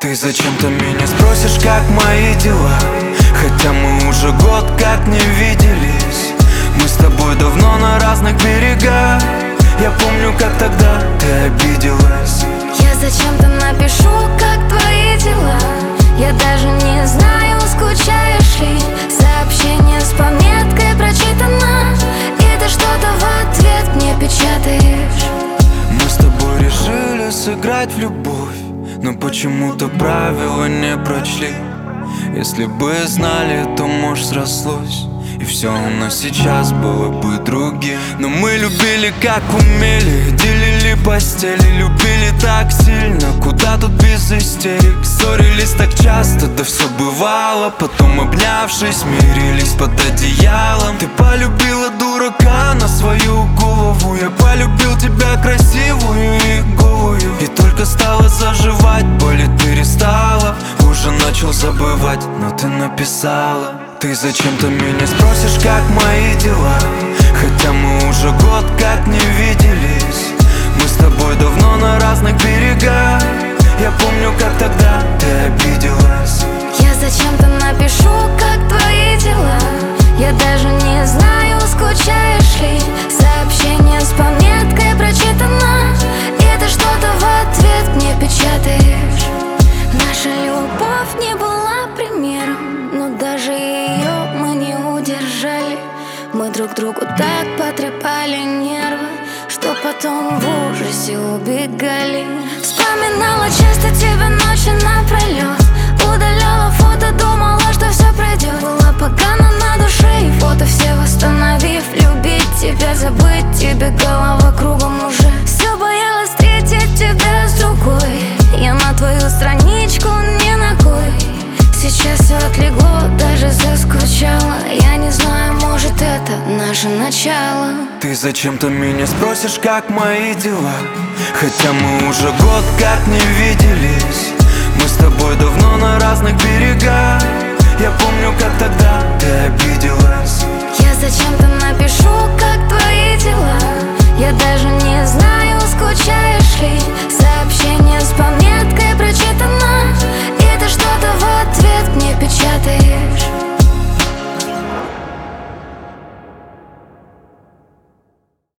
Ты зачем-то меня спросишь, как мои дела, хотя мы уже год как не виделись. Мы с тобой давно на разных берегах. Я помню, как тогда ты обиделась. Я зачем-то напишу, как твои дела. Я даже не знаю, скучаешь ли. Сообщение с пометкой прочитано, и ты что-то в ответ мне печатаешь. Мы с тобой решили сыграть в любовь, но почему-то правила не прочли. Если бы знали, то, может, срослось, и все у нас сейчас было бы другим. Но мы любили как умели, делили постели, любили так сильно, куда тут без истерик. Ссорились так часто, да все бывало. Потом, обнявшись, мирились под одеялом. Ты полюбила дурака на свою голову, я полюбил тебя красивую и голую. И только стало заживать, болит перестала. Уже начал забывать, но ты написала. Ты зачем-то меня спросишь, как мои дела, хотя мы уже год как не виделись. Мы с тобой давно на разных берегах. Я помню, как тогда ты обиделась. Я зачем-то напишу, как твои дела. Я даже не знаю, скучаешь ли. Сообщение с пометкой прочитано, и ты что-то в ответ мне печатаешь. Наша любовь не была примером, но даже ее мы не удержали. Мы друг другу так потрепали нервы, что потом в ужасе убегали. Вспоминала часто тебя ночи напролет, удаляла фото, думала, что все пройдет. Было погано на душе, и фото все восстановив. Любить тебя, забыть тебя, голова кругом уже. Все боялась встретить тебя с другой. Я на твою страничку не ногой. Сейчас все отлегло, даже заскучала. Я не знаю, может, это наше начало. Ты зачем-то меня спросишь, как мои дела, хотя мы уже год как не виделись. Мы с тобой давно на разных берегах. Я помню, как тогда ты обиделась. Я зачем-то напишу, как твои дела. Я даже не знаю,